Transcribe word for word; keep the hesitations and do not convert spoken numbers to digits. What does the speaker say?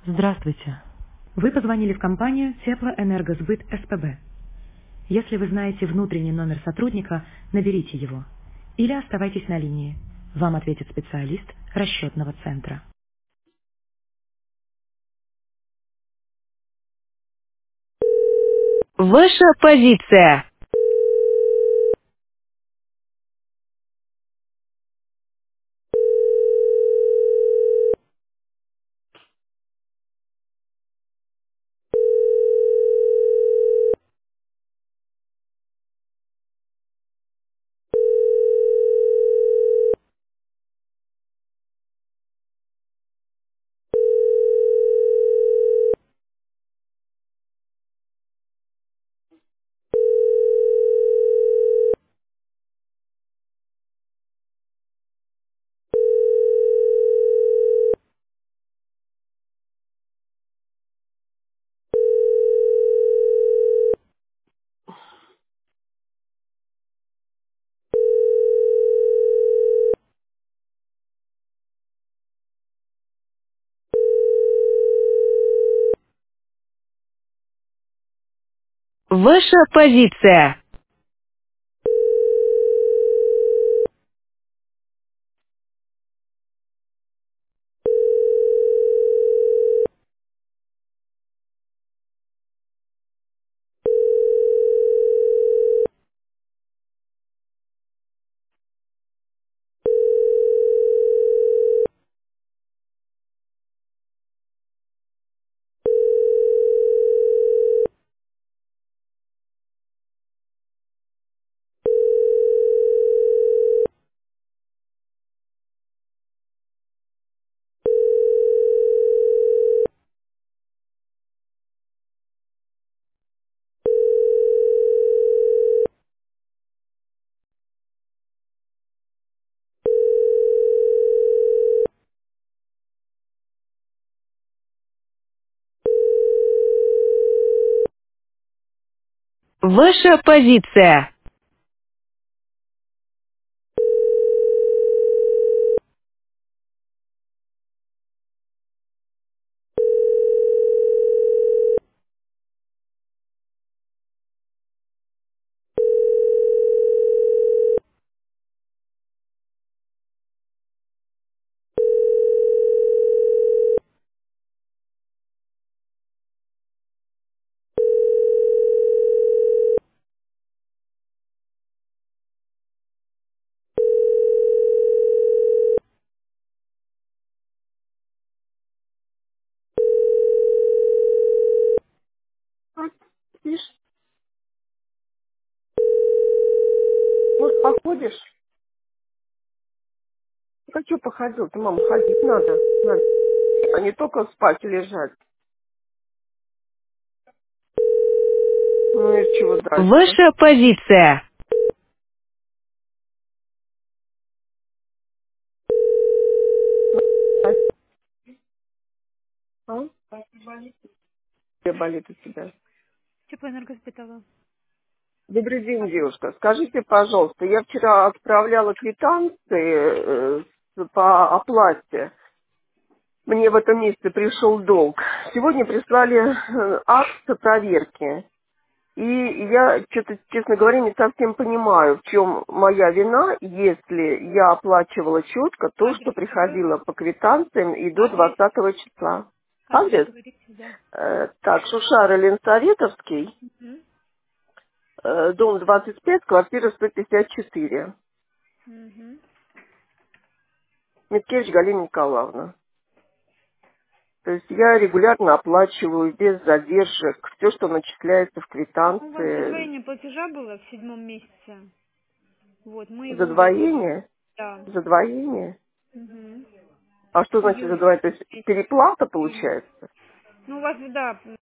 Здравствуйте. Вы позвонили в компанию Теплоэнергосбыт СПБ. Если вы знаете внутренний номер сотрудника, наберите его. Или оставайтесь на линии. Вам ответит специалист расчетного центра. Ваша позиция. Ваша позиция. Ваша позиция. А, видишь, может, походишь? Ну, а что походил-то, мама, ходить надо. надо. А не только спать и лежать. Ну и чего дальше? Ваша позиция. А? А? Где болит у тебя? Теплоэнергоспитала. Добрый день, девушка. Скажите, пожалуйста, я вчера отправляла квитанции э, с- по оплате. Мне в этом месяце пришел долг. Сегодня прислали э, акт проверки. И я что-то, честно говоря, не совсем понимаю, в чем моя вина, если я оплачивала четко то, что Адрес какой? приходило по квитанциям и до Адрес? двадцатого числа. Адрес Адрес? говорите, да. Э, так, Шушара Ленсоветовский, Угу. э, дом двадцать пять, квартира сто пятьдесят четыре. Угу. Миткевич Галина Николаевна. То есть я регулярно оплачиваю без задержек все, что начисляется в У вас квитанции. задвоение платежа было в седьмом месяце. Вот, мы его удалили. Задвоение? Да. Задвоение? Угу. А что значит Июль. задвоение? То есть Месяц. переплата Июль. получается? Ну, у вас, да,